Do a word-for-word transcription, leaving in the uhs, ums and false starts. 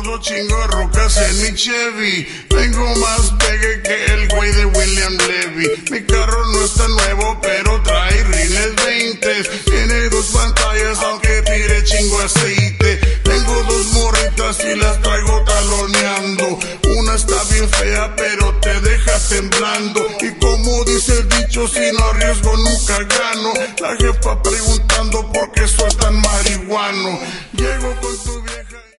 gordo, chingo rocas en mi Chevy. Tengo más pegue que el güey de William Levy. Mi carro no está nuevo, pero trae rines veinte. Tiene dos pantallas, aunque tire chingo aceite. Tengo dos morritas y las traigo taloneando. Una está bien fea, pero te deja temblando. Y como dice el dicho, si no arriesgo nunca gano. La jefa preguntando por qué soy tan marihuano. Llego con tu vieja.